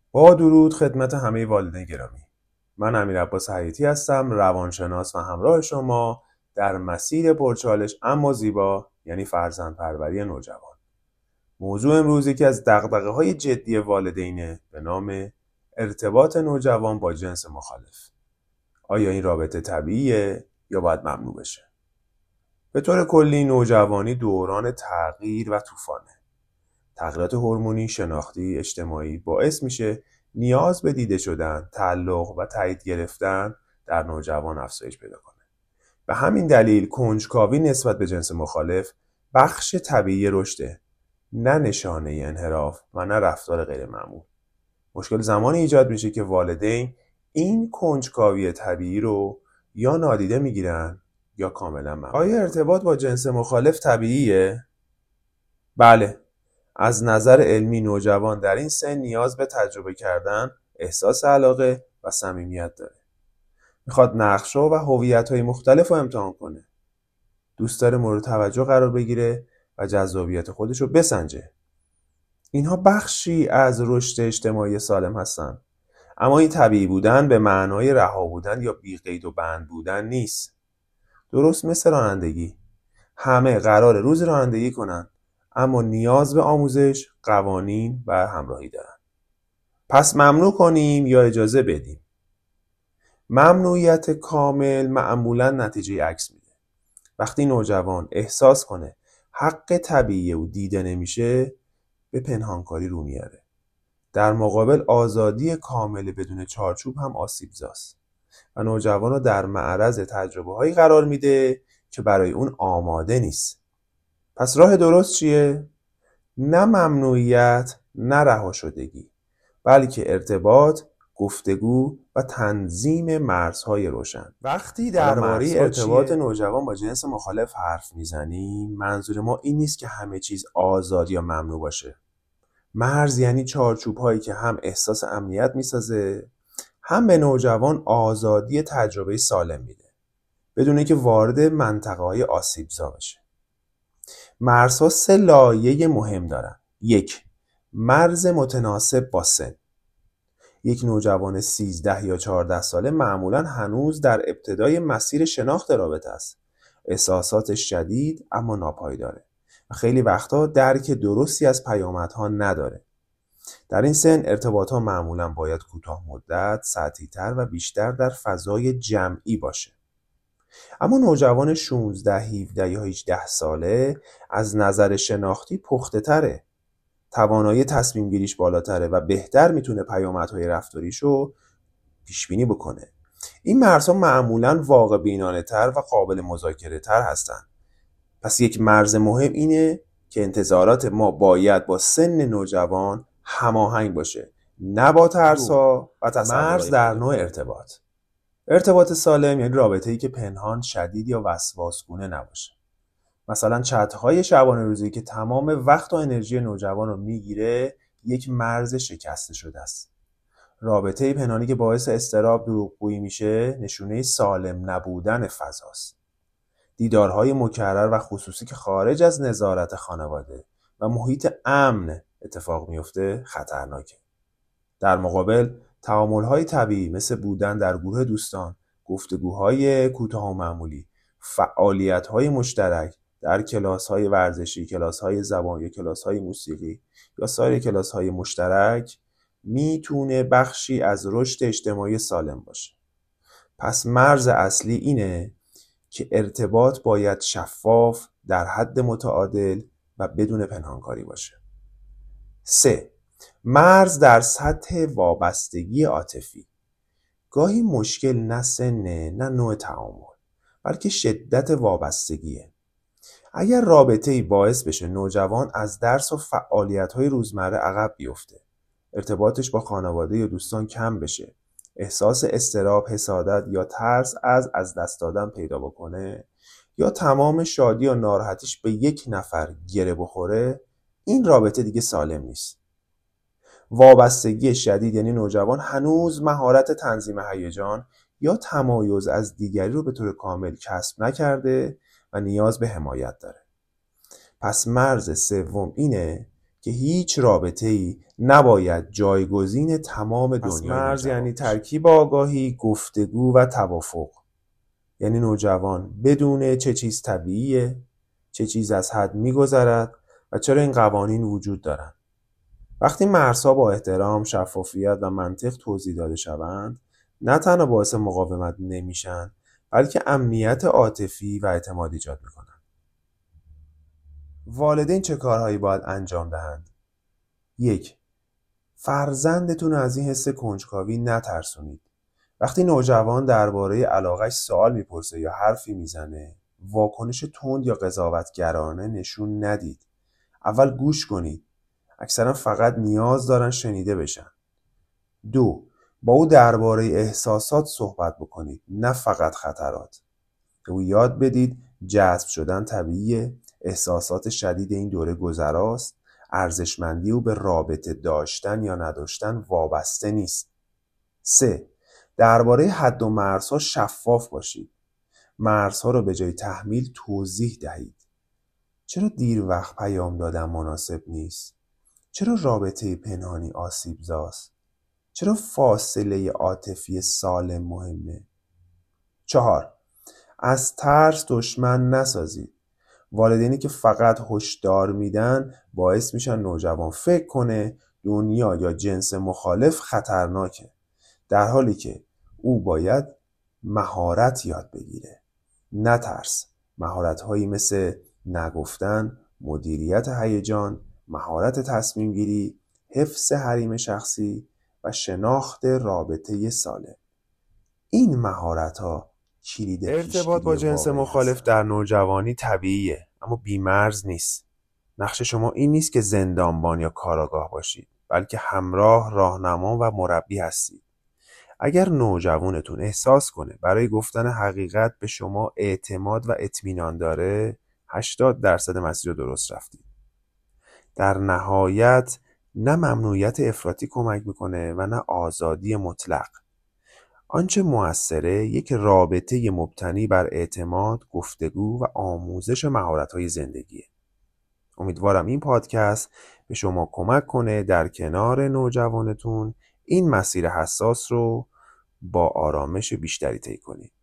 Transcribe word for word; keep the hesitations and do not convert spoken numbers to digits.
با درود خدمت همه والدین گرامی. من امیرعباس حیاتی هستم، روانشناس و همراه شما در مسیر پرچالش اما زیبا، یعنی فرزندپروری نوجوان. موضوع امروز یکی از دغدغه‌های جدی والدینه به نام ارتباط نوجوان با جنس مخالف. آیا این رابطه طبیعیه یا باید ممنوع بشه؟ به طور کلی نوجوانی دوران تغییر و طوفانه. تغییرات هورمونی، شناختی، اجتماعی باعث میشه نیاز به دیده شدن، تعلق و تایید گرفتن در نوجوان افزایش پیدا کنه. به همین دلیل کنجکاوی نسبت به جنس مخالف بخش طبیعی رشده، نه نشانه انحراف و نه رفتار غیر معمول. مشکل زمانی ایجاد میشه که والدین این کنجکاوی طبیعی رو یا نادیده میگیرن یا کاملا ممنوع. آیا ارتباط با جنس مخالف طبیعیه؟ بله. از نظر علمی نوجوان در این سن نیاز به تجربه کردن، احساس علاقه و صمیمیت داره. میخواد نقش‌ها و هویت‌های مختلف رو امتحان کنه. دوست داره مورد توجه قرار بگیره و جذابیت خودش رو بسنجه. اینها بخشی از رشد اجتماعی سالم هستن. اما این طبیعی بودن به معنای رها بودن یا بی قید و بند بودن نیست. درست مثل رانندگی. همه قرار روز رانندگی کنن، اما نیاز به آموزش، قوانین و همراهی دارن. پس ممنوع کنیم یا اجازه بدیم؟ ممنوعیت کامل معمولا نتیجه عکس میده. وقتی نوجوان احساس کنه حق طبیعی او دیده نمیشه، به پنهانکاری رو میاره. در مقابل آزادی کامل بدون چارچوب هم آسیبزاست و نوجوان رو در معرض تجربه هایی قرار میده که برای اون آماده نیست. پس راه درست چیه؟ نه ممنوعیت، نه رها شدگی، بلکه ارتباط، گفتگو و تنظیم مرزهای روشن. وقتی درباره ارتباط نوجوان با جنس مخالف حرف میزنیم، منظور ما این نیست که همه چیز آزاد یا ممنوع باشه. مرز یعنی چارچوب هایی که هم احساس امنیت میسازه، هم به نوجوان آزادی تجربه سالم میده، بدون اینکه وارد منطقه های آسیبزا بشه. مرزها سه لایه مهم دارن. یک، مرز متناسب با سن. یک نوجوان سیزده یا چهارده ساله معمولاً هنوز در ابتدای مسیر شناخت رابطه است. احساساتش شدید اما ناپایداره و خیلی وقتا درک درستی از پیامدها نداره. در این سن ارتباطها معمولاً باید کوتاه مدت، سطحی تر و بیشتر در فضای جمعی باشه. اما نوجوان شانزده، هفده یا هجده ساله از نظر شناختی پخته تره، توانایی تصمیم گیریش بالاتره و بهتر میتونه پیامدهای رفتاریشو پیش بینی بکنه. این مرزها معمولاً واقع بینانه تر و قابل مذاکره تر هستن. پس یک مرز مهم اینه که انتظارات ما باید با سن نوجوان هماهنگ باشه، نه با ترس‌ها و تصورات. مرز در نوع ارتباط. ارتباط سالم یعنی رابطه‌ای که پنهان، شدید یا وسواسگونه نباشه. مثلا چت‌های شبانه روزی که تمام وقت و انرژی نوجوان رو میگیره، یک مرز شکسته شده است. رابطه پنهانی که باعث اضطراب، دروغگویی میشه، نشونه سالم نبودن فضاست. دیدارهای مکرر و خصوصی که خارج از نظارت خانواده و محیط امن اتفاق میفته خطرناکه. در مقابل تعامل‌های طبیعی مثل بودن در گروه دوستان، گفتگوهای کوتاه و معمولی، فعالیت‌های مشترک در کلاس‌های ورزشی، کلاس‌های زبان یا کلاس‌های موسیقی یا سایر کلاس‌های مشترک میتونه بخشی از رشد اجتماعی سالم باشه. پس مرز اصلی اینه که ارتباط باید شفاف، در حد متعادل و بدون پنهانکاری باشه. سه، مرز در سطح وابستگی عاطفی. گاهی مشکل نه سنه، نه نوع تعامل، بلکه شدت وابستگیه. اگر رابطه‌ای باعث بشه نوجوان از درس و فعالیت‌های روزمره عقب بیفته، ارتباطش با خانواده یا دوستان کم بشه، احساس اضطراب، حسادت یا ترس از از دست دادن پیدا بکنه، یا تمام شادی و ناراحتیش به یک نفر گره بخوره، این رابطه دیگه سالم نیست. وابستگی شدید یعنی نوجوان هنوز مهارت تنظیم هیجان یا تمایز از دیگری رو به طور کامل کسب نکرده و نیاز به حمایت داره. پس مرز سوم اینه که هیچ رابطه‌ای نباید جایگزین تمام دنیای مرز یعنی ترکیب آگاهی، گفتگو و توافق. یعنی نوجوان بدونه چه چیز طبیعیه، چه چیز از حد میگذرد و چرا این قوانین وجود دارند. وقتی مرزها با احترام، شفافیت و منطق توضیح داده شوند، نه تنها باعث مقاومت نمیشن، بلکه امنیت عاطفی و اعتماد ایجاد میکنن. والدین چه کارهایی باید انجام دهند؟ یک، فرزندتون از این حس کنجکاوی نترسونید. وقتی نوجوان درباره علاقش سوال میپرسه یا حرفی میزنه، واکنش تند یا قضاوتگرانه نشون ندید. اول گوش کنید. اکثرا فقط نیاز دارن شنیده بشن. دو، با او درباره احساسات صحبت بکنید، نه فقط خطرات. به او یاد بدید جذب شدن طبیعیه، احساسات شدید این دوره گذراست، ارزشمندی او به رابطه داشتن یا نداشتن وابسته نیست. سه، درباره حد و مرزها شفاف باشید. مرزها رو به جای تحمیل توضیح دهید. چرا دیر وقت پیام دادن مناسب نیست؟ چرا رابطه پنهانی آسیبزاست؟ چرا فاصله عاطفی سالم مهمه؟ چهار، از ترس دشمن نسازید. والدینی که فقط هشدار میدن باعث میشن نوجوان فکر کنه دنیا یا جنس مخالف خطرناکه، در حالی که او باید مهارت یاد بگیره، نه ترس. مهارت‌هایی مثل نگفتن، مدیریت هیجان، مهارت تصمیم گیری، حفظ حریم شخصی و شناخت رابطه سالم. این مهارت‌ها کلید ارتباط با جنس مخالف در نوجوانی طبیعیه، اما بی‌مرز نیست. نقش شما این نیست که زندانبان یا کاراگاه باشید، بلکه همراه، راهنما و مربی هستید. اگر نوجوانتون احساس کنه برای گفتن حقیقت به شما اعتماد و اطمینان داره، هشتاد درصد مسیر رو درست رفتید. در نهایت نه ممنوعیت افراطی کمک میکنه و نه آزادی مطلق. آنچه موثره یک رابطه مبتنی بر اعتماد، گفتگو و آموزش مهارت‌های زندگیه. امیدوارم این پادکست به شما کمک کنه در کنار نوجوانتون این مسیر حساس رو با آرامش بیشتری طی کنید.